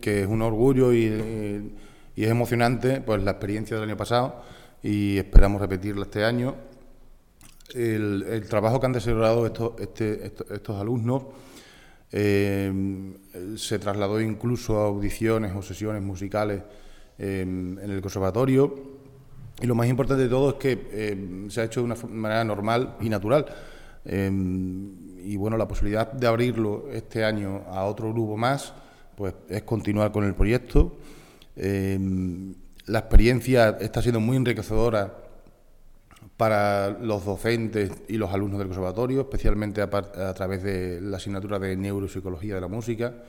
que es un orgullo y es emocionante pues la experiencia del año pasado y esperamos repetirla este año. El trabajo que han desarrollado estos alumnos se trasladó incluso a audiciones o sesiones musicales en el conservatorio, y lo más importante de todo es que se ha hecho de una manera normal y natural. Y bueno, la posibilidad de abrirlo este año a otro grupo más pues es continuar con el proyecto. La experiencia está siendo muy enriquecedora para los docentes y los alumnos del conservatorio, especialmente a través de la asignatura de neuropsicología de la música.